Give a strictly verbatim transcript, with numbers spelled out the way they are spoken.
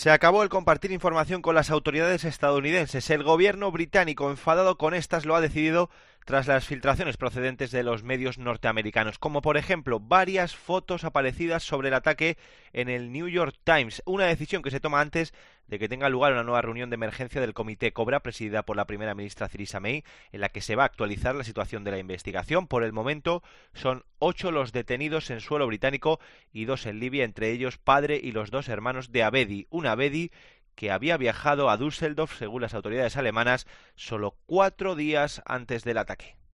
Se acabó el compartir información con las autoridades estadounidenses. El gobierno británico, enfadado con estas, lo ha decidido tras las filtraciones procedentes de los medios norteamericanos, como por ejemplo varias fotos aparecidas sobre el ataque en el New York Times, una decisión que se toma antes de que tenga lugar una nueva reunión de emergencia del Comité Cobra, presidida por la primera ministra Theresa May, en la que se va a actualizar la situación de la investigación. Por el momento son ocho los detenidos en suelo británico y dos en Libia, entre ellos padre y los dos hermanos de Abedi, un Abedi que había viajado a Düsseldorf, según las autoridades alemanas, solo cuatro días antes del ataque.